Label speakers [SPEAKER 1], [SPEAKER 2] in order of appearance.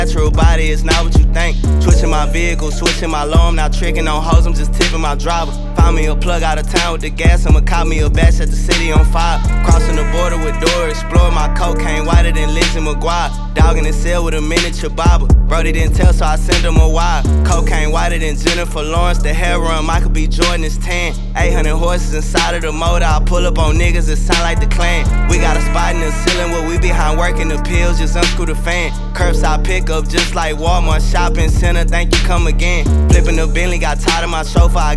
[SPEAKER 1] natural body is not what you think. Switching my vehicle, switching my low, I'm not tricking on hoes, I'm just tipping my driver. Found me a plug out of town with the gas, I'ma cop me a batch at the city on fire. Crossing the border with Dora, exploring my cocaine whiter than Lizzie McGuire. Dog in the cell with a miniature Bible. Brody didn't tell, so I sent him a wire. Cocaine whiter than Jennifer Lawrence. The hair run, Michael B. Jordan is tan. 800 horses inside of the motor. I pull up on niggas that sound like the Klan. We got a spot in the ceiling where we behind working the pills, just unscrew the fan. Curbside pickup, just like Walmart shopping center. Thank you, come again. Flipping the Bentley, got tired of my chauffeur. I